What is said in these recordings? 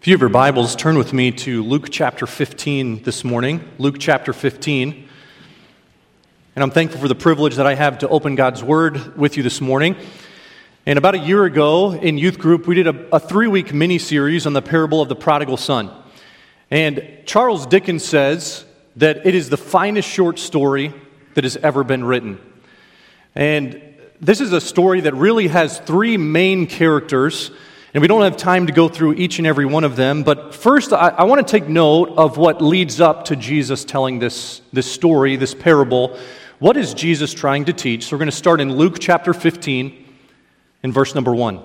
If you have your Bibles, turn with me to Luke chapter 15 this morning. Luke chapter 15. And I'm thankful for the privilege that I have to open God's Word with you this morning. And about a year ago in youth group, we did a 3-week mini-series on the parable of the prodigal son. And Charles Dickens says that it is the finest short story that has ever been written. And this is a story that really has 3 main characters. And we don't have time to go through each and every one of them, but first I want to take note of what leads up to Jesus telling this story, this parable. What is Jesus trying to teach? So we're going to start in Luke chapter 15 in verse number 1.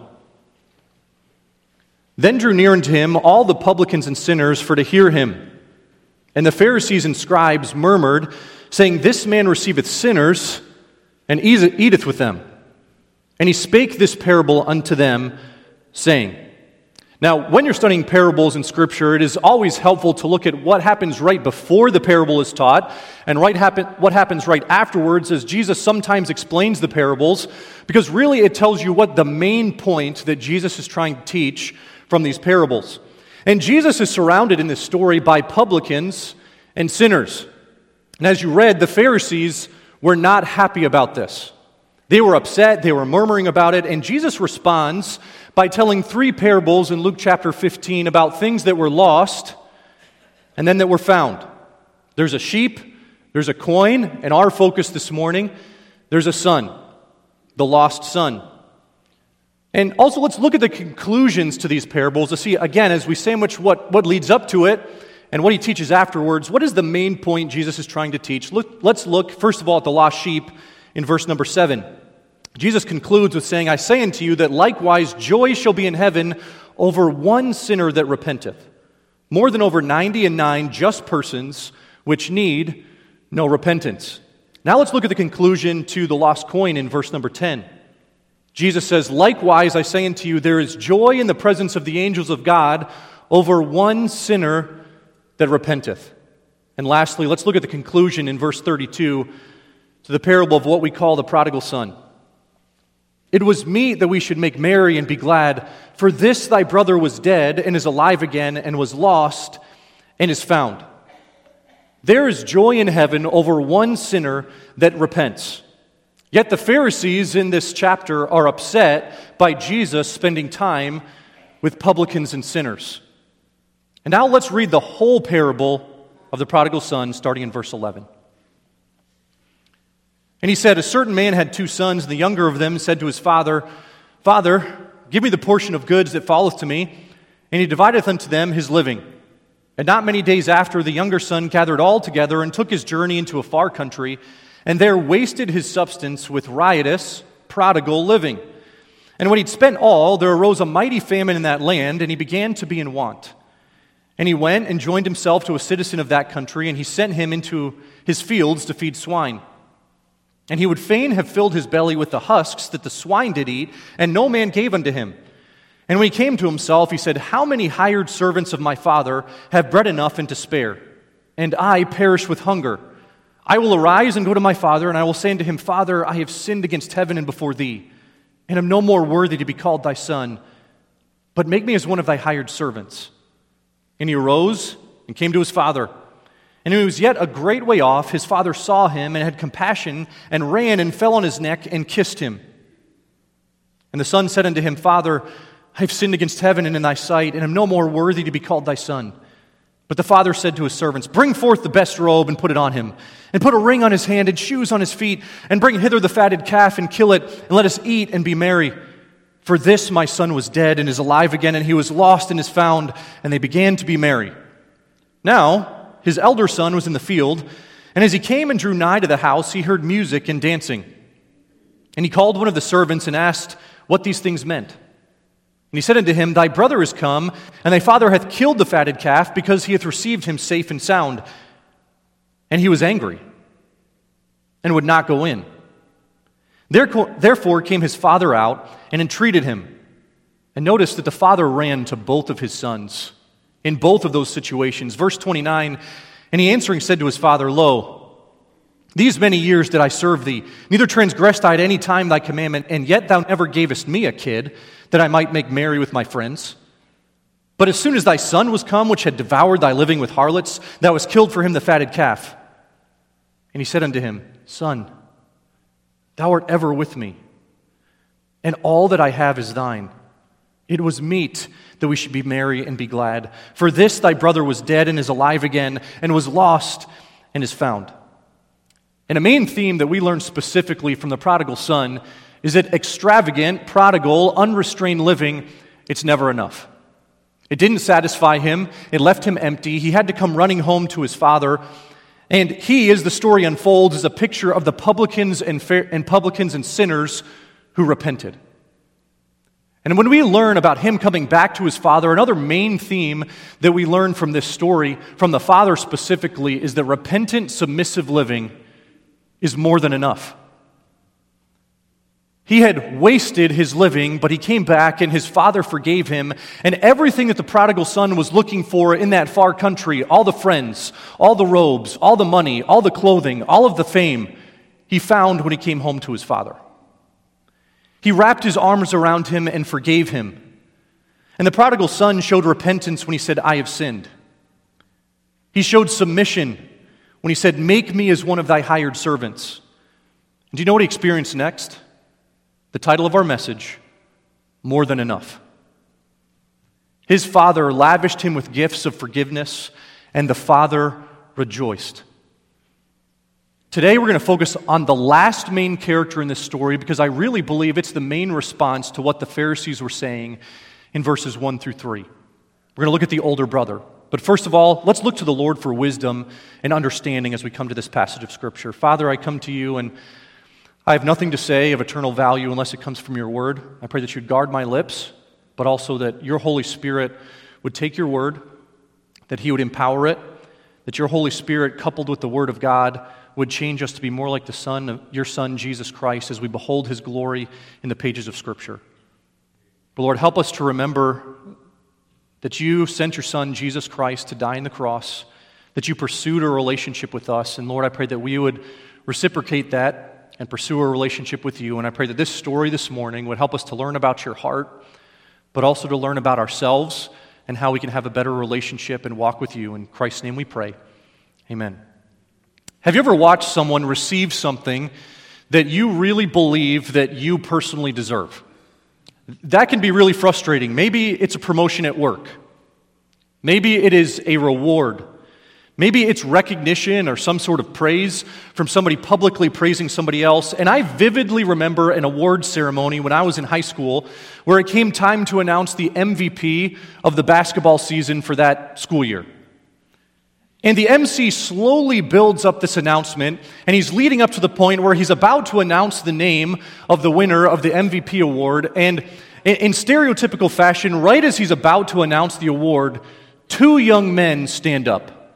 Then drew near unto him all the publicans and sinners for to hear him. And the Pharisees and scribes murmured, saying, This man receiveth sinners, and eateth with them. And he spake this parable unto them, saying. Now, when you're studying parables in Scripture, it is always helpful to look at what happens right before the parable is taught and what happens right afterwards, as Jesus sometimes explains the parables, because really it tells you what the main point that Jesus is trying to teach from these parables. And Jesus is surrounded in this story by publicans and sinners. And as you read, the Pharisees were not happy about this. They were upset, they were murmuring about it, and Jesus responds by telling 3 parables in Luke chapter 15 about things that were lost and then that were found. There's a sheep, there's a coin, and our focus this morning, there's a son, the lost son. And also let's look at the conclusions to these parables to see, again, as we sandwich what leads up to it and what he teaches afterwards, what is the main point Jesus is trying to teach? Let's look, first of all, at the lost sheep in verse number 7. Jesus concludes with saying, I say unto you that likewise joy shall be in heaven over one sinner that repenteth, more than over 99 just persons which need no repentance. Now let's look at the conclusion to the lost coin in verse number 10. Jesus says, Likewise I say unto you, there is joy in the presence of the angels of God over one sinner that repenteth. And lastly, let's look at the conclusion in verse 32 to the parable of what we call the prodigal son. It was meet that we should make merry and be glad, for this thy brother was dead and is alive again, and was lost and is found. There is joy in heaven over one sinner that repents. Yet the Pharisees in this chapter are upset by Jesus spending time with publicans and sinners. And now let's read the whole parable of the prodigal son, starting in verse 11. And he said, A certain man had 2 sons, and the younger of them said to his father, Father, give me the portion of goods that falleth to me. And he divideth unto them his living. And not many days after, the younger son gathered all together and took his journey into a far country, and there wasted his substance with riotous, prodigal living. And when he'd spent all, there arose a mighty famine in that land, and he began to be in want. And he went and joined himself to a citizen of that country, and he sent him into his fields to feed swine. And he would fain have filled his belly with the husks that the swine did eat, and no man gave unto him. And when he came to himself, he said, How many hired servants of my father have bread enough and to spare? And I perish with hunger. I will arise and go to my father, and I will say unto him, Father, I have sinned against heaven and before thee, and am no more worthy to be called thy son. But make me as one of thy hired servants. And he arose and came to his father. And when he was yet a great way off, his father saw him and had compassion and ran and fell on his neck and kissed him. And the son said unto him, Father, I have sinned against heaven and in thy sight, and am no more worthy to be called thy son. But the father said to his servants, Bring forth the best robe and put it on him, and put a ring on his hand and shoes on his feet, and bring hither the fatted calf and kill it, and let us eat and be merry. For this my son was dead and is alive again, and he was lost and is found. And they began to be merry. Now his elder son was in the field, and as he came and drew nigh to the house, he heard music and dancing. And he called one of the servants and asked what these things meant. And he said unto him, Thy brother is come, and thy father hath killed the fatted calf, because he hath received him safe and sound. And he was angry, and would not go in. Therefore came his father out, and entreated him. And notice that the father ran to both of his sons in both of those situations. Verse 29, And he answering said to his father, Lo, these many years did I serve thee, neither transgressed I at any time thy commandment, and yet thou never gavest me a kid, that I might make merry with my friends. But as soon as thy son was come, which had devoured thy living with harlots, thou hast killed for him the fatted calf. And he said unto him, Son, thou art ever with me, and all that I have is thine. It was meet that we should be merry and be glad. For this thy brother was dead and is alive again, and was lost and is found. And a main theme that we learn specifically from the prodigal son is that extravagant, prodigal, unrestrained living, it's never enough. It didn't satisfy him. It left him empty. He had to come running home to his father. And he, as the story unfolds, is a picture of the publicans and sinners who repented. And when we learn about him coming back to his father, another main theme that we learn from this story, from the father specifically, is that repentant, submissive living is more than enough. He had wasted his living, but he came back and his father forgave him. And everything that the prodigal son was looking for in that far country, all the friends, all the robes, all the money, all the clothing, all of the fame, he found when he came home to his father. He wrapped his arms around him and forgave him. And the prodigal son showed repentance when he said, I have sinned. He showed submission when he said, make me as one of thy hired servants. And do you know what he experienced next? The title of our message, More Than Enough. His father lavished him with gifts of forgiveness, and the father rejoiced. Today we're going to focus on the last main character in this story because I really believe it's the main response to what the Pharisees were saying in verses 1 through 3. We're going to look at the older brother. But first of all, let's look to the Lord for wisdom and understanding as we come to this passage of Scripture. Father, I come to you and I have nothing to say of eternal value unless it comes from your word. I pray that you'd guard my lips, but also that your Holy Spirit would take your word, that he would empower it, that your Holy Spirit, coupled with the word of God, would change us to be more like the Son of your Son, Jesus Christ, as we behold his glory in the pages of Scripture. But Lord, help us to remember that you sent your Son, Jesus Christ, to die on the cross, that you pursued a relationship with us. And Lord, I pray that we would reciprocate that and pursue a relationship with you. And I pray that this story this morning would help us to learn about your heart, but also to learn about ourselves and how we can have a better relationship and walk with you. In Christ's name we pray. Amen. Have you ever watched someone receive something that you really believe that you personally deserve? That can be really frustrating. Maybe it's a promotion at work. Maybe it is a reward. Maybe it's recognition or some sort of praise from somebody publicly praising somebody else. And I vividly remember an award ceremony when I was in high school where it came time to announce the MVP of the basketball season for that school year. And the MC slowly builds up this announcement, and he's leading up to the point where he's about to announce the name of the winner of the MVP award. And in stereotypical fashion, right as he's about to announce the award, two young men stand up.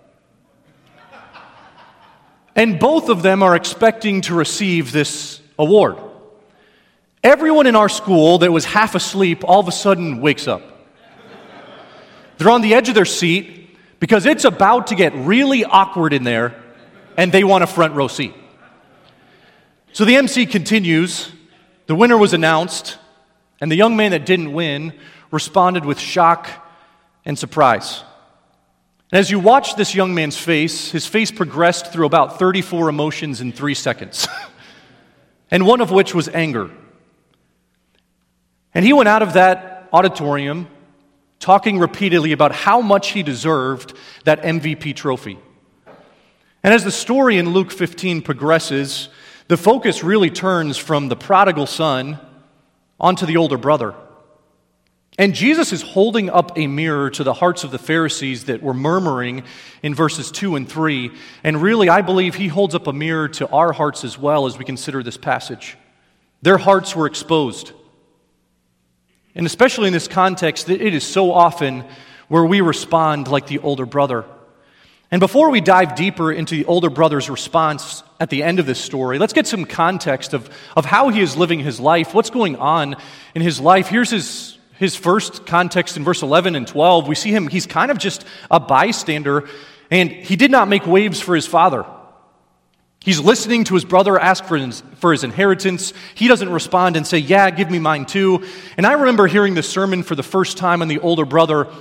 And both of them are expecting to receive this award. Everyone in our school that was half asleep all of a sudden wakes up. They're on the edge of their seat, because it's about to get really awkward in there, and they want a front row seat. So the MC continues, the winner was announced, and the young man that didn't win responded with shock and surprise. And as you watch this young man's face, his face progressed through about 34 emotions in 3 seconds, and one of which was anger. And he went out of that auditorium talking repeatedly about how much he deserved that MVP trophy. And as the story in Luke 15 progresses, the focus really turns from the prodigal son onto the older brother. And Jesus is holding up a mirror to the hearts of the Pharisees that were murmuring in verses 2 and 3. And really, I believe he holds up a mirror to our hearts as well as we consider this passage. Their hearts were exposed. And especially in this context, it is so often where we respond like the older brother. And before we dive deeper into the older brother's response at the end of this story, let's get some context of how he is living his life, what's going on in his life. Here's his first context in verse 11 and 12. We see him, he's kind of just a bystander, and he did not make waves for his father. He's listening to his brother ask for his inheritance. He doesn't respond and say, yeah, give me mine too. And I remember hearing this sermon for the first time on the older brother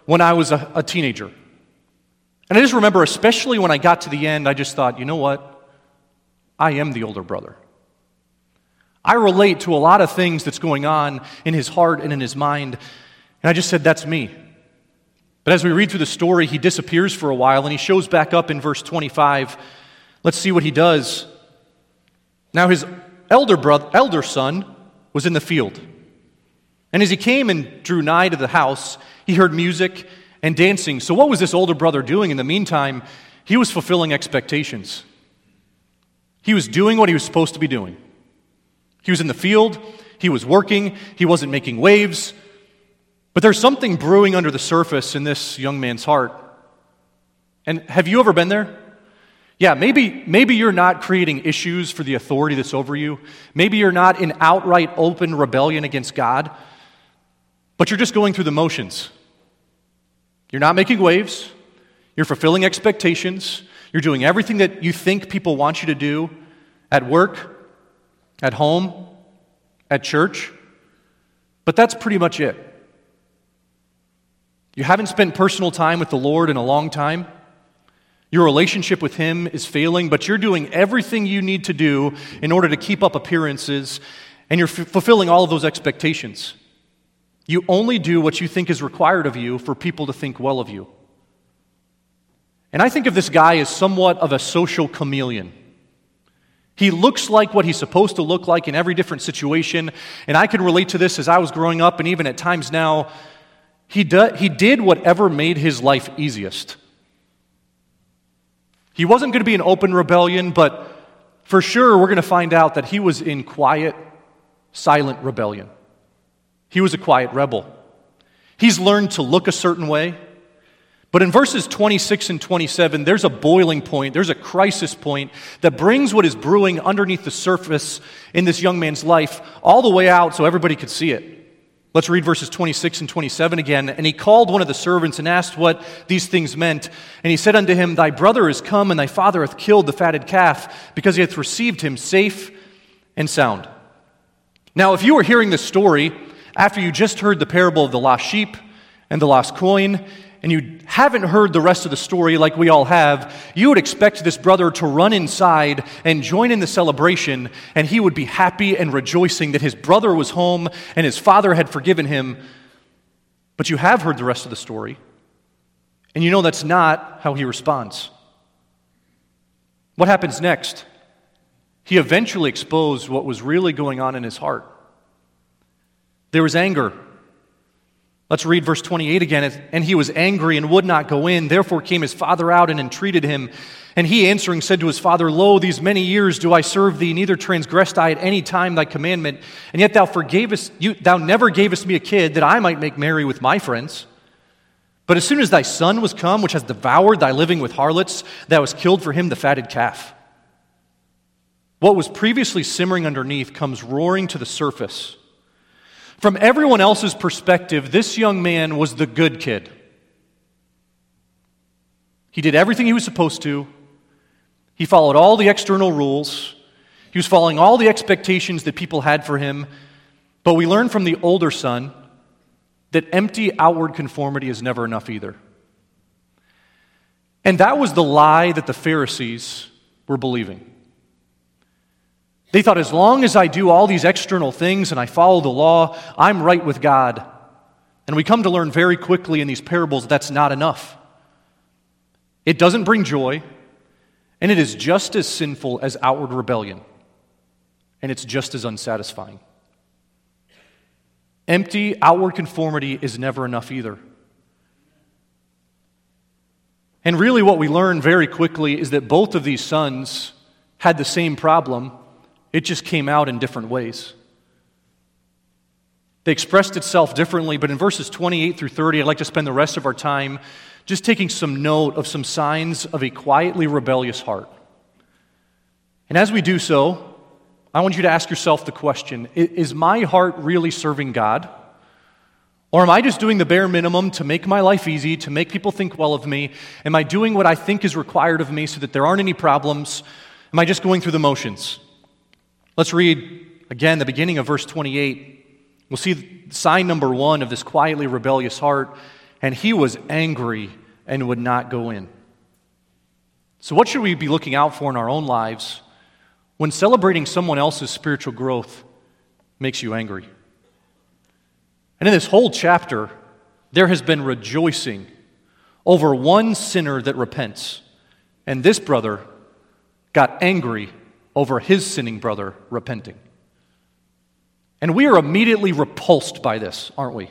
when I was a teenager. And I just remember, especially when I got to the end, I just thought, you know what? I am the older brother. I relate to a lot of things that's going on in his heart and in his mind. And I just said, that's me. But as we read through the story, he disappears for a while and he shows back up in verse 25. Let's see what he does. Now his elder son was in the field. And as he came and drew nigh to the house, he heard music and dancing. So what was this older brother doing in the meantime? He was fulfilling expectations. He was doing what he was supposed to be doing. He was in the field, he was working, he wasn't making waves. But there's something brewing under the surface in this young man's heart. And have you ever been there? Yeah, maybe you're not creating issues for the authority that's over you. Maybe you're not in outright open rebellion against God, but you're just going through the motions. You're not making waves. You're fulfilling expectations. You're doing everything that you think people want you to do at work, at home, at church. But that's pretty much it. You haven't spent personal time with the Lord in a long time. Your relationship with Him is failing, but you're doing everything you need to do in order to keep up appearances, and you're fulfilling all of those expectations. You only do what you think is required of you for people to think well of you. And I think of this guy as somewhat of a social chameleon. He looks like what he's supposed to look like in every different situation, and I can relate to this as I was growing up, and even at times now. He did whatever made his life easiest. He wasn't going to be in open rebellion, but for sure we're going to find out that he was in quiet, silent rebellion. He was a quiet rebel. He's learned to look a certain way. But in verses 26 and 27, there's a boiling point, there's a crisis point that brings what is brewing underneath the surface in this young man's life all the way out so everybody could see it. Let's read verses 26 and 27 again. And he called one of the servants and asked what these things meant. And he said unto him, Thy brother is come, and thy father hath killed the fatted calf, because he hath received him safe and sound. Now, if you were hearing this story after you just heard the parable of the lost sheep and the lost coin, and you haven't heard the rest of the story like we all have, you would expect this brother to run inside and join in the celebration, and he would be happy and rejoicing that his brother was home and his father had forgiven him. But you have heard the rest of the story, and you know that's not how he responds. What happens next? He eventually exposed what was really going on in his heart. There was anger. Let's read verse 28 again. And he was angry and would not go in. Therefore came his father out and entreated him. And he answering said to his father, Lo, these many years do I serve thee, neither transgressed I at any time thy commandment. And yet thou never gavest me a kid that I might make merry with my friends. But as soon as thy son was come, which has devoured thy living with harlots, thou hast killed for him the fatted calf. What was previously simmering underneath comes roaring to the surface. From everyone else's perspective, this young man was the good kid. He did everything he was supposed to. He followed all the external rules. He was following all the expectations that people had for him. But we learn from the older son that empty outward conformity is never enough either. And that was the lie that the Pharisees were believing. They thought, as long as I do all these external things and I follow the law, I'm right with God. And we come to learn very quickly in these parables that's not enough. It doesn't bring joy, and it is just as sinful as outward rebellion, and it's just as unsatisfying. Empty outward conformity is never enough either. And really what we learn very quickly is that both of these sons had the same problem. It just came out in different ways. They expressed itself differently, but in verses 28 through 30, I'd like to spend the rest of our time just taking some note of some signs of a quietly rebellious heart. And as we do so, I want you to ask yourself the question, is my heart really serving God? Or am I just doing the bare minimum to make my life easy, to make people think well of me? Am I doing what I think is required of me so that there aren't any problems? Am I just going through the motions? Let's read again the beginning of verse 28. We'll see sign number 1 of this quietly rebellious heart. and he was angry and would not go in. So what should we be looking out for in our own lives when celebrating someone else's spiritual growth makes you angry? And in this whole chapter, there has been rejoicing over one sinner that repents, and this brother got angry over his sinning brother repenting. And we are immediately repulsed by this, aren't we?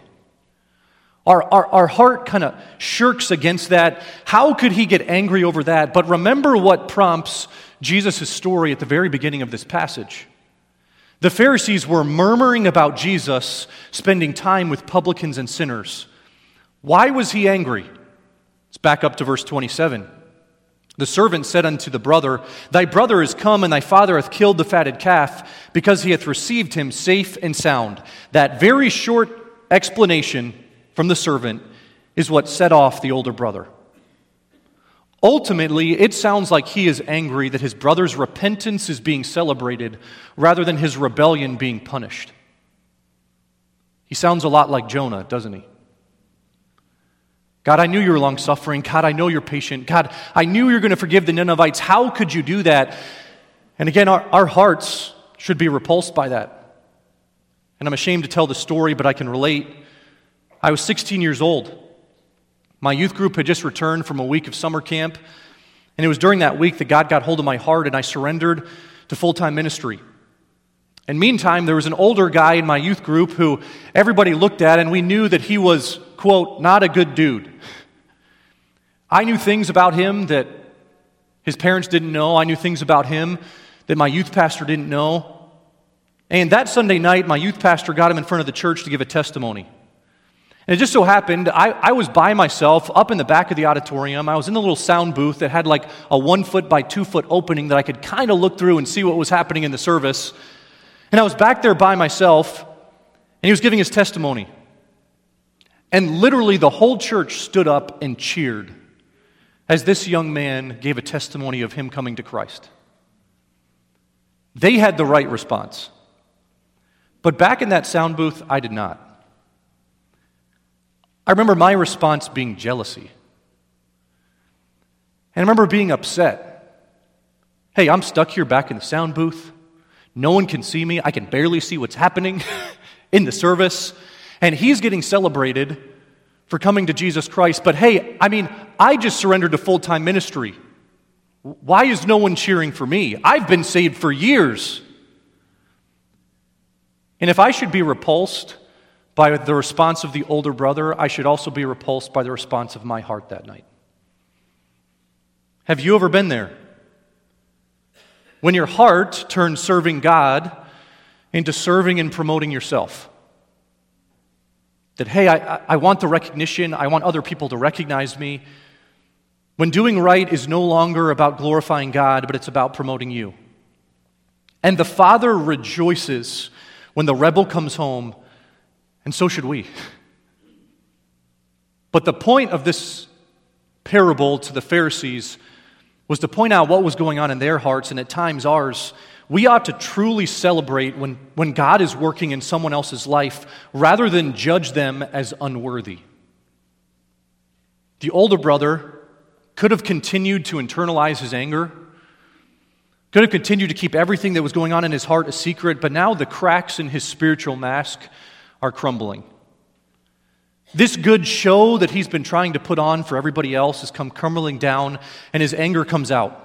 Our heart kind of shirks against that. How could he get angry over that? But remember what prompts Jesus' story at the very beginning of this passage. The Pharisees were murmuring about Jesus spending time with publicans and sinners. Why was he angry? Let's back up to verse 27. The servant said unto the brother, Thy brother is come, and thy father hath killed the fatted calf, because he hath received him safe and sound. That very short explanation from the servant is what set off the older brother. Ultimately, it sounds like he is angry that his brother's repentance is being celebrated rather than his rebellion being punished. He sounds a lot like Jonah, doesn't he? God, I knew you were long-suffering. God, I know you're patient. God, I knew you were going to forgive the Ninevites. How could you do that? And again, our hearts should be repulsed by that. And I'm ashamed to tell the story, but I can relate. I was 16 years old. My youth group had just returned from a week of summer camp, and it was during that week that God got hold of my heart and I surrendered to full-time ministry. And meantime, there was an older guy in my youth group who everybody looked at, and we knew that he was, quote, not a good dude. I knew things about him that his parents didn't know. I knew things about him that my youth pastor didn't know. And that Sunday night, my youth pastor got him in front of the church to give a testimony. And it just so happened, I was by myself up in the back of the auditorium. I was in the little sound booth that had like a 1 foot by 2 foot opening that I could kind of look through and see what was happening in the service. And I was back there by myself, and he was giving his testimony. And literally the whole church stood up and cheered as this young man gave a testimony of him coming to Christ. They had the right response. But back in that sound booth, I did not. I remember my response being jealousy. And I remember being upset. Hey, I'm stuck here back in the sound booth. No one can see me. I can barely see what's happening in the service. And he's getting celebrated for coming to Jesus Christ. But hey, I just surrendered to full-time ministry. Why is no one cheering for me? I've been saved for years. And if I should be repulsed by the response of the older brother, I should also be repulsed by the response of my heart that night. Have you ever been there? When your heart turns serving God into serving and promoting yourself. That, hey, I want the recognition, I want other people to recognize me. When doing right is no longer about glorifying God, but it's about promoting you. And the Father rejoices when the rebel comes home, and so should we. But the point of this parable to the Pharisees was to point out what was going on in their hearts, and at times ours. We ought to truly celebrate when God is working in someone else's life rather than judge them as unworthy. The older brother could have continued to internalize his anger, could have continued to keep everything that was going on in his heart a secret, but now the cracks in his spiritual mask are crumbling. This good show that he's been trying to put on for everybody else has come crumbling down, and his anger comes out.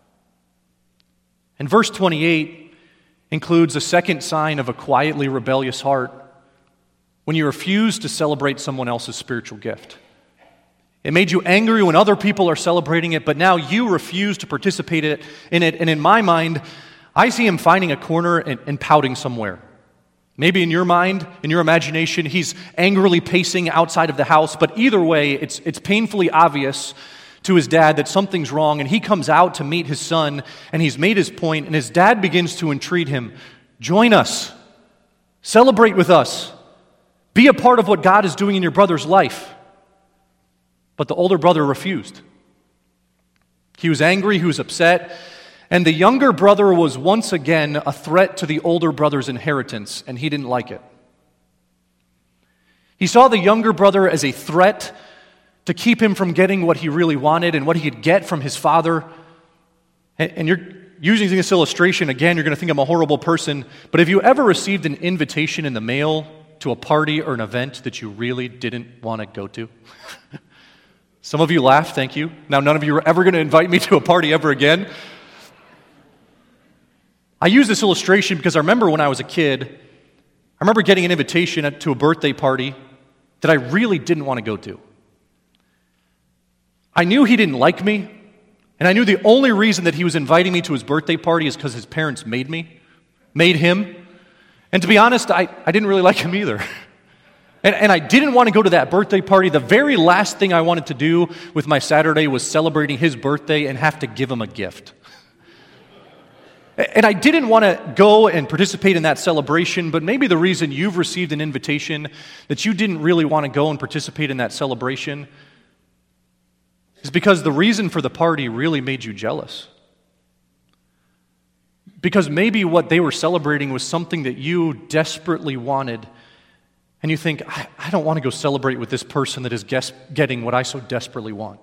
And verse 28 includes a second sign of a quietly rebellious heart when you refuse to celebrate someone else's spiritual gift. It made you angry when other people are celebrating it, but now you refuse to participate in it. And in my mind, I see him finding a corner and pouting somewhere. Maybe in your mind, in your imagination, he's angrily pacing outside of the house, but either way, it's painfully obvious to his dad that something's wrong, and he comes out to meet his son, and he's made his point, and his dad begins to entreat him, join us, celebrate with us, be a part of what God is doing in your brother's life. But the older brother refused. He was angry, he was upset, and the younger brother was once again a threat to the older brother's inheritance, and he didn't like it. He saw the younger brother as a threat to keep him from getting what he really wanted and what he could get from his father. And you're using this illustration, again, you're going to think I'm a horrible person, but have you ever received an invitation in the mail to a party or an event that you really didn't want to go to? Some of you laugh, thank you. Now, none of you are ever going to invite me to a party ever again. I use this illustration because I remember when I was a kid, I remember getting an invitation to a birthday party that I really didn't want to go to. I knew he didn't like me, and I knew the only reason that he was inviting me to his birthday party is because his parents made him. And to be honest, I didn't really like him either. And I didn't want to go to that birthday party. The very last thing I wanted to do with my Saturday was celebrating his birthday and have to give him a gift. And I didn't want to go and participate in that celebration, but maybe the reason you've received an invitation that you didn't really want to go and participate in that celebration is because the reason for the party really made you jealous. Because maybe what they were celebrating was something that you desperately wanted, and you think, I don't want to go celebrate with this person that is getting what I so desperately want.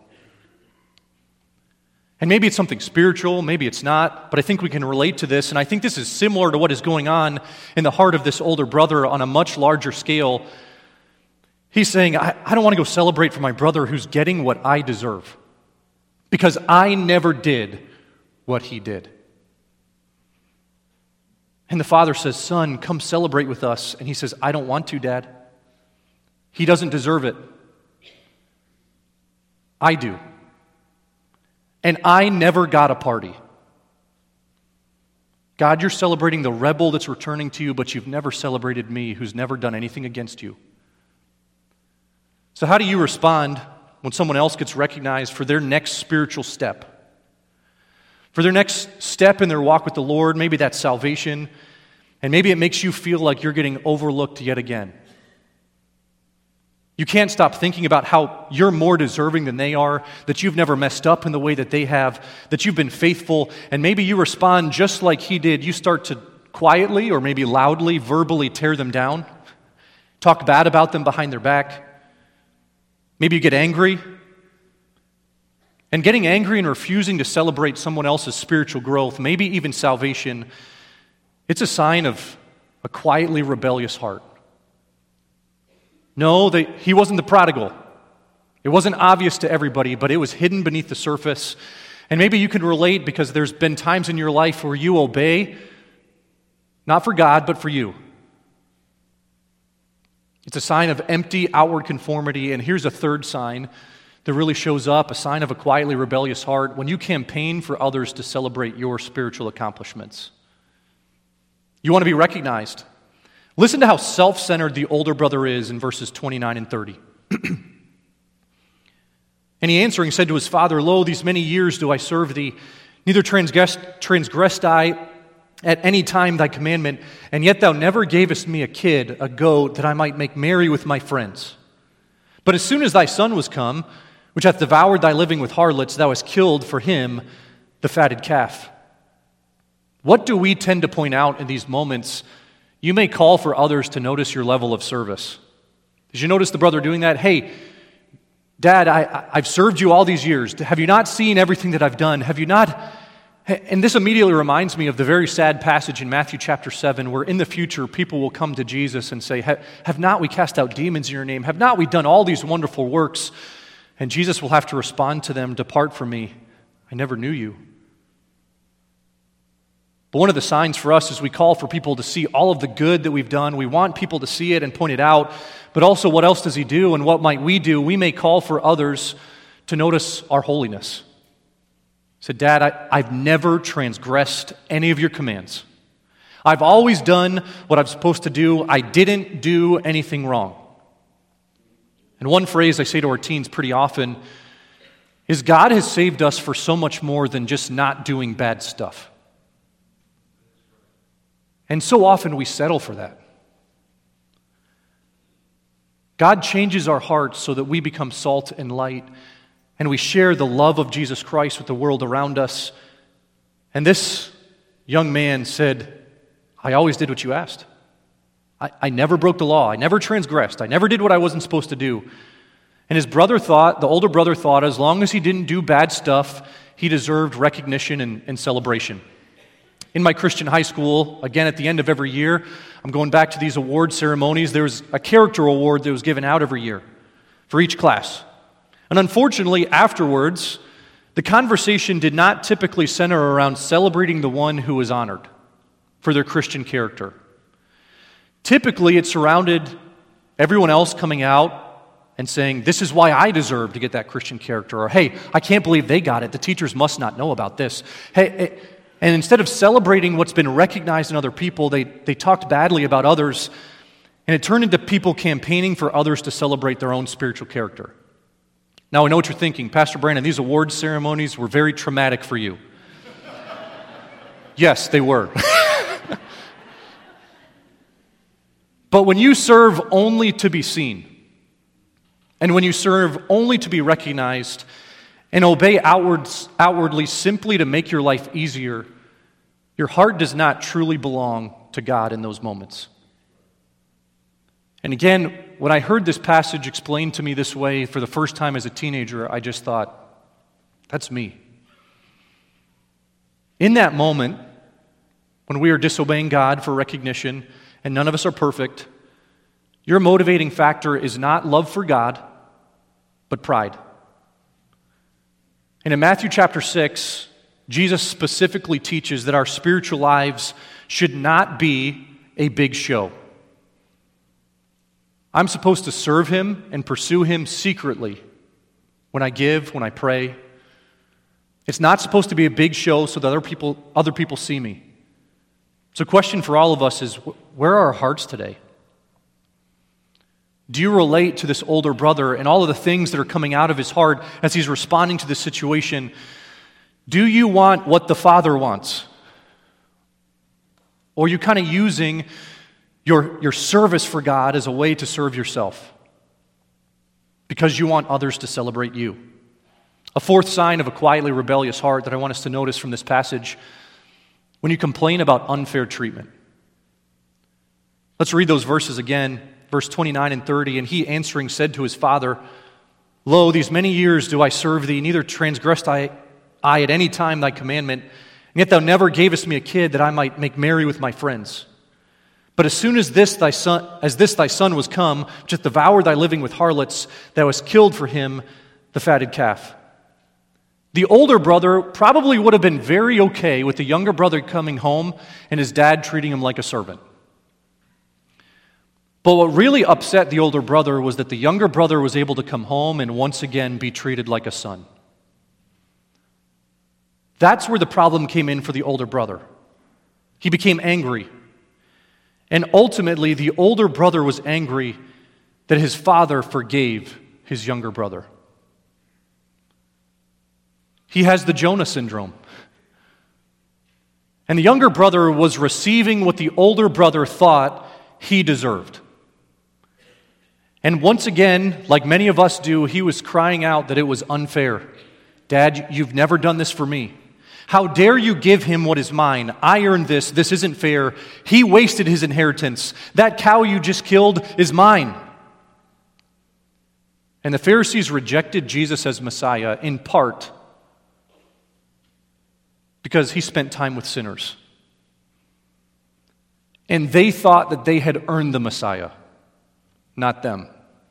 And maybe it's something spiritual, maybe it's not, but I think we can relate to this, and I think this is similar to what is going on in the heart of this older brother on a much larger scale. He's saying, I don't want to go celebrate for my brother who's getting what I deserve, because I never did what he did. And the father says, son, come celebrate with us. And he says, I don't want to, Dad. He doesn't deserve it. I do. And I never got a party. God, you're celebrating the rebel that's returning to you, but you've never celebrated me, who's never done anything against you. So how do you respond when someone else gets recognized for their next spiritual step? For their next step in their walk with the Lord, maybe that's salvation, and maybe it makes you feel like you're getting overlooked yet again. You can't stop thinking about how you're more deserving than they are, that you've never messed up in the way that they have, that you've been faithful, and maybe you respond just like he did. You start to quietly or maybe loudly, verbally tear them down, talk bad about them behind their back. Maybe you get angry. And getting angry and refusing to celebrate someone else's spiritual growth, maybe even salvation, it's a sign of a quietly rebellious heart. No, he wasn't the prodigal. It wasn't obvious to everybody, but it was hidden beneath the surface. And maybe you can relate because there's been times in your life where you obey, not for God, but for you. It's a sign of empty outward conformity. And here's a third sign that really shows up, a sign of a quietly rebellious heart, when you campaign for others to celebrate your spiritual accomplishments. You want to be recognized. Listen to how self-centered the older brother is in verses 29 and 30. And he answering said to his father, Lo, these many years do I serve thee, neither transgressed I at any time thy commandment, and yet thou never gavest me a kid, a goat, that I might make merry with my friends. But as soon as thy son was come, which hath devoured thy living with harlots, thou hast killed for him the fatted calf. What do we tend to point out in these moments? You may call for others to notice your level of service. Did you notice the brother doing that? Hey, Dad, I've served you all these years. Have you not seen everything that I've done? Have you not? And this immediately reminds me of the very sad passage in Matthew chapter 7, where in the future people will come to Jesus and say, have not we cast out demons in your name? Have not we done all these wonderful works? And Jesus will have to respond to them, Depart from me, I never knew you. But one of the signs for us is we call for people to see all of the good that we've done. We want people to see it and point it out. But also, what else does he do, and what might we do? We may call for others to notice our holiness. He said, Dad, I've never transgressed any of your commands. I've always done what I'm supposed to do. I didn't do anything wrong. And one phrase I say to our teens pretty often is God has saved us for so much more than just not doing bad stuff. And so often we settle for that. God changes our hearts so that we become salt and light, and we share the love of Jesus Christ with the world around us. And this young man said, I always did what you asked. I never broke the law. I never transgressed. I never did what I wasn't supposed to do. And the older brother thought, as long as he didn't do bad stuff, he deserved recognition and celebration. In my Christian high school, again at the end of every year, I'm going back to these award ceremonies. There was a character award that was given out every year for each class. And unfortunately, afterwards, the conversation did not typically center around celebrating the one who was honored for their Christian character. Typically, it surrounded everyone else coming out and saying, this is why I deserve to get that Christian character, or hey, I can't believe they got it. The teachers must not know about this. Hey, and instead of celebrating what's been recognized in other people, they talked badly about others, and it turned into people campaigning for others to celebrate their own spiritual character. Now, I know what you're thinking. Pastor Brandon, these awards ceremonies were very traumatic for you. Yes, they were. But when you serve only to be seen, and when you serve only to be recognized, and obey outwardly simply to make your life easier, your heart does not truly belong to God in those moments. And again, when I heard this passage explained to me this way for the first time as a teenager, I just thought, that's me. In that moment, when we are disobeying God for recognition, and none of us are perfect, your motivating factor is not love for God, but pride. And in Matthew chapter 6, Jesus specifically teaches that our spiritual lives should not be a big show. I'm supposed to serve Him and pursue Him secretly when I give, when I pray. It's not supposed to be a big show so that other people see me. So, a question for all of us is, where are our hearts today? Do you relate to this older brother and all of the things that are coming out of his heart as he's responding to this situation? Do you want what the Father wants? Or are you kind of using your service for God as a way to serve yourself because you want others to celebrate you? A fourth sign of a quietly rebellious heart that I want us to notice from this passage: when you complain about unfair treatment. Let's read those verses again, verse 29 and 30. And he answering said to his father, Lo, these many years do I serve thee, neither transgressed I at any time thy commandment, and yet thou never gavest me a kid that I might make merry with my friends. But as soon as this thy son was come, which hath devoured thy living with harlots, thou hast killed for him the fatted calf. The older brother probably would have been very okay with the younger brother coming home and his dad treating him like a servant. But what really upset the older brother was that the younger brother was able to come home and once again be treated like a son. That's where the problem came in for the older brother. He became angry. And ultimately, the older brother was angry that his father forgave his younger brother. He has the Jonah syndrome. And the younger brother was receiving what the older brother thought he deserved. And once again, like many of us do, he was crying out that it was unfair. Dad, you've never done this for me. How dare you give him what is mine? I earned this. This isn't fair. He wasted his inheritance. That cow you just killed is mine. And the Pharisees rejected Jesus as Messiah in part because he spent time with sinners. And they thought that they had earned the Messiah, not them.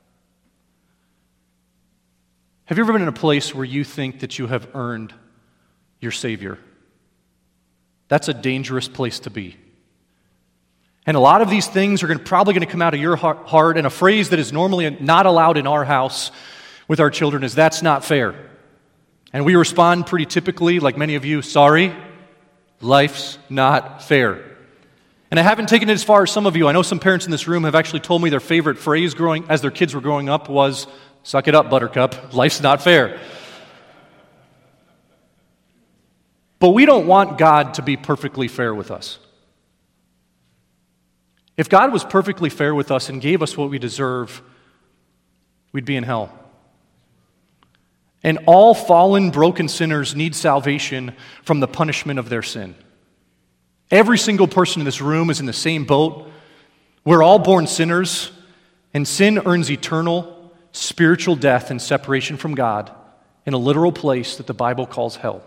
Have you ever been in a place where you think that you have earned your Savior? That's a dangerous place to be. And a lot of these things are probably going to come out of your heart, and a phrase that is normally not allowed in our house with our children is, that's not fair. And we respond pretty typically, like many of you, sorry, life's not fair. And I haven't taken it as far as some of you. I know some parents in this room have actually told me their favorite phrase as their kids were growing up was, suck it up, buttercup, life's not fair. But we don't want God to be perfectly fair with us. If God was perfectly fair with us and gave us what we deserve, we'd be in hell. And all fallen, broken sinners need salvation from the punishment of their sin. Every single person in this room is in the same boat. We're all born sinners, and sin earns eternal spiritual death and separation from God in a literal place that the Bible calls hell.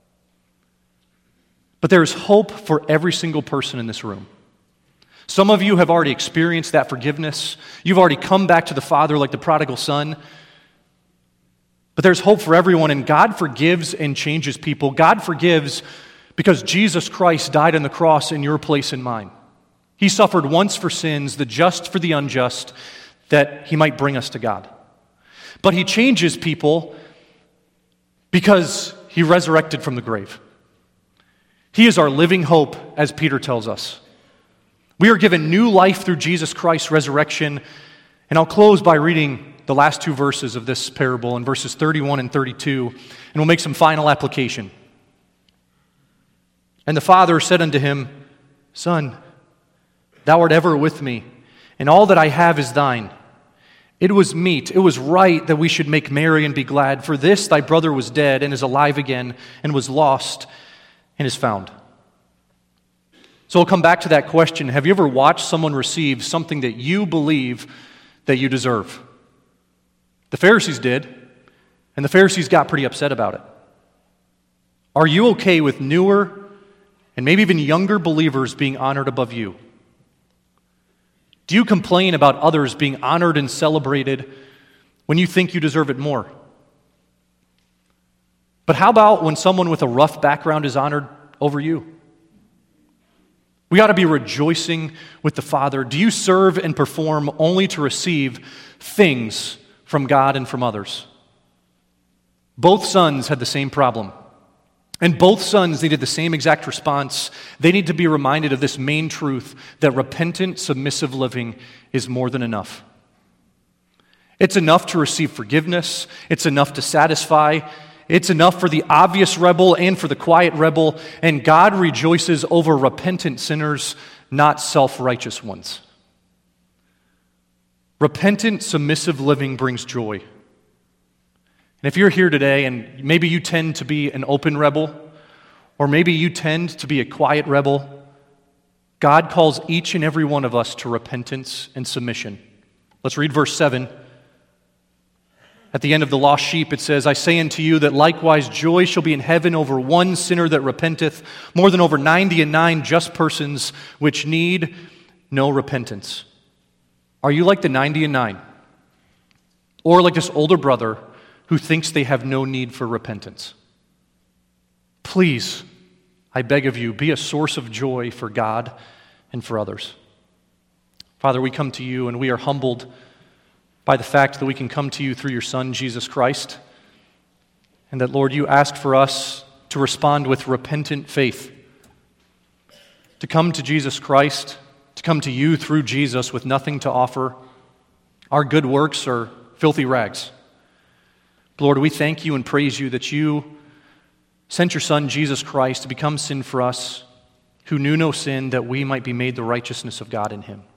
But there is hope for every single person in this room. Some of you have already experienced that forgiveness. You've already come back to the Father like the prodigal son. But there's hope for everyone, and God forgives and changes people. God forgives because Jesus Christ died on the cross in your place and mine. He suffered once for sins, the just for the unjust, that he might bring us to God. But he changes people because he resurrected from the grave. He is our living hope, as Peter tells us. We are given new life through Jesus Christ's resurrection. And I'll close by reading the last two verses of this parable in verses 31 and 32, and we'll make some final application. And the father said unto him, Son, thou art ever with me, and all that I have is thine. It was meet, it was right that we should make merry and be glad, for this thy brother was dead and is alive again, and was lost and is found. So we'll come back to that question. Have you ever watched someone receive something that you believe that you deserve? The Pharisees did, and the Pharisees got pretty upset about it. Are you okay with newer and maybe even younger believers being honored above you? Do you complain about others being honored and celebrated when you think you deserve it more? But how about when someone with a rough background is honored over you? We ought to be rejoicing with the Father. Do you serve and perform only to receive things from God and from others? Both sons had the same problem. And both sons needed the same exact response. They need to be reminded of this main truth that repentant, submissive living is more than enough. It's enough to receive forgiveness. It's enough to satisfy. It's enough for the obvious rebel and for the quiet rebel. And God rejoices over repentant sinners, not self-righteous ones. Repentant, submissive living brings joy. And if you're here today and maybe you tend to be an open rebel, or maybe you tend to be a quiet rebel, God calls each and every one of us to repentance and submission. Let's read verse 7. At the end of the lost sheep, it says, I say unto you that likewise joy shall be in heaven over one sinner that repenteth, more than over 99 just persons which need no repentance. Are you like the 99? Or like this older brother who thinks they have no need for repentance? Please, I beg of you, be a source of joy for God and for others. Father, we come to you and we are humbled by the fact that we can come to you through your Son, Jesus Christ, and that, Lord, you ask for us to respond with repentant faith, to come to Jesus Christ, to come to you through Jesus with nothing to offer. Our good works are filthy rags. Lord, we thank you and praise you that you sent your Son, Jesus Christ, to become sin for us, who knew no sin, that we might be made the righteousness of God in him.